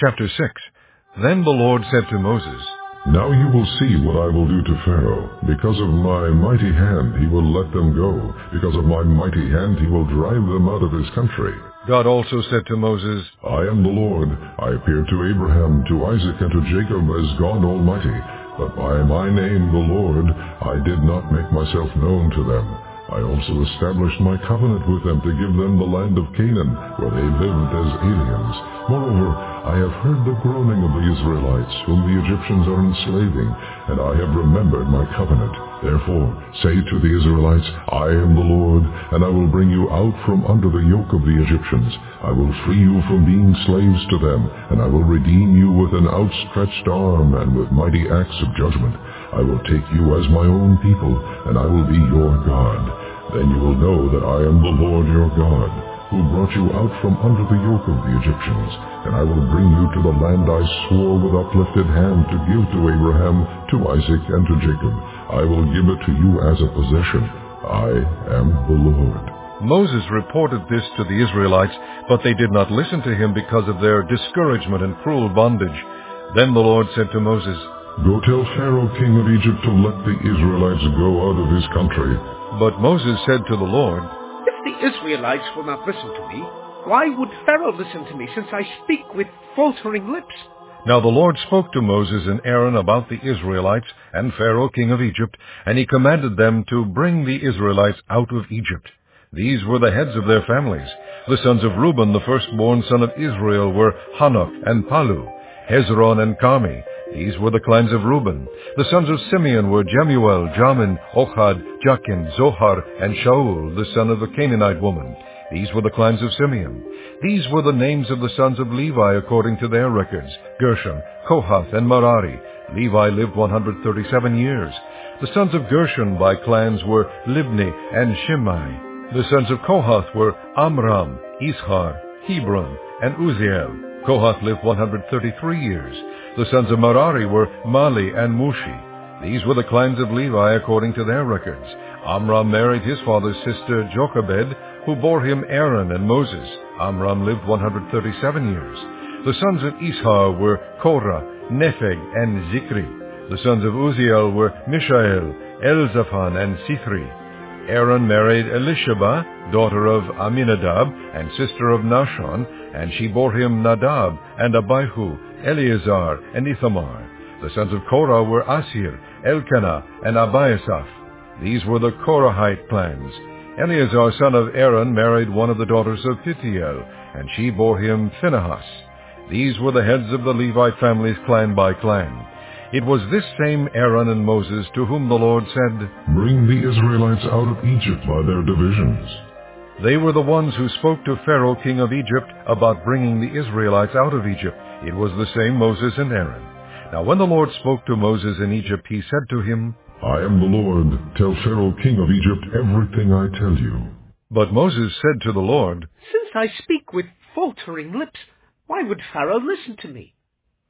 Chapter 6. Then the Lord said to Moses, Now you will see what I will do to Pharaoh. Because of my mighty hand he will let them go. Because of my mighty hand he will drive them out of his country. God also said to Moses, I am the Lord. I appeared to Abraham, to Isaac, and to Jacob as God Almighty. But by my name, the Lord, I did not make myself known to them. I also established my covenant with them to give them the land of Canaan, where they lived as aliens. Moreover, I have heard the groaning of the Israelites, whom the Egyptians are enslaving, and I have remembered my covenant. Therefore, say to the Israelites, I am the Lord, and I will bring you out from under the yoke of the Egyptians. I will free you from being slaves to them, and I will redeem you with an outstretched arm and with mighty acts of judgment. I will take you as my own people, and I will be your God. Then you will know that I am the Lord your God, who brought you out from under the yoke of the Egyptians, and I will bring you to the land I swore with uplifted hand to give to Abraham, to Isaac, and to Jacob. I will give it to you as a possession. I am the Lord. Moses reported this to the Israelites, but they did not listen to him because of their discouragement and cruel bondage. Then the Lord said to Moses, Go tell Pharaoh king of Egypt to let the Israelites go out of his country. But Moses said to the Lord, If the Israelites will not listen to me, why would Pharaoh listen to me, since I speak with faltering lips? Now the Lord spoke to Moses and Aaron about the Israelites and Pharaoh king of Egypt, and he commanded them to bring the Israelites out of Egypt. These were the heads of their families. The sons of Reuben, the firstborn son of Israel, were Hanok and Palu, Hezron and Carmi. These were the clans of Reuben. The sons of Simeon were Jemuel, Jamin, Ohad, Jachin, Zohar, and Shaul, the son of a Canaanite woman. These were the clans of Simeon. These were the names of the sons of Levi according to their records: Gershon, Kohath, and Merari. Levi lived 137 years. The sons of Gershon by clans were Libni and Shimei. The sons of Kohath were Amram, Ishar, Hebron, and Uzziel. Kohath lived 133 years. The sons of Merari were Mali and Mushi. These were the clans of Levi according to their records. Amram married his father's sister Jochebed, who bore him Aaron and Moses. Amram lived 137 years. The sons of Ishar were Korah, Nepheg, and Zikri. The sons of Uzziel were Mishael, Elzaphan, and Sithri. Aaron married Elisheba, daughter of Aminadab, and sister of Nahshon, and she bore him Nadab, and Abihu, Eleazar, and Ithamar. The sons of Korah were Asir, Elkanah, and Abiasaph. These were the Korahite clans. Eleazar, son of Aaron, married one of the daughters of Pithiel, and she bore him Phinehas. These were the heads of the Levite families clan by clan. It was this same Aaron and Moses to whom the Lord said, Bring the Israelites out of Egypt by their divisions. They were the ones who spoke to Pharaoh king of Egypt about bringing the Israelites out of Egypt. It was the same Moses and Aaron. Now when the Lord spoke to Moses in Egypt, he said to him, I am the Lord. Tell Pharaoh king of Egypt everything I tell you. But Moses said to the Lord, Since I speak with faltering lips, why would Pharaoh listen to me?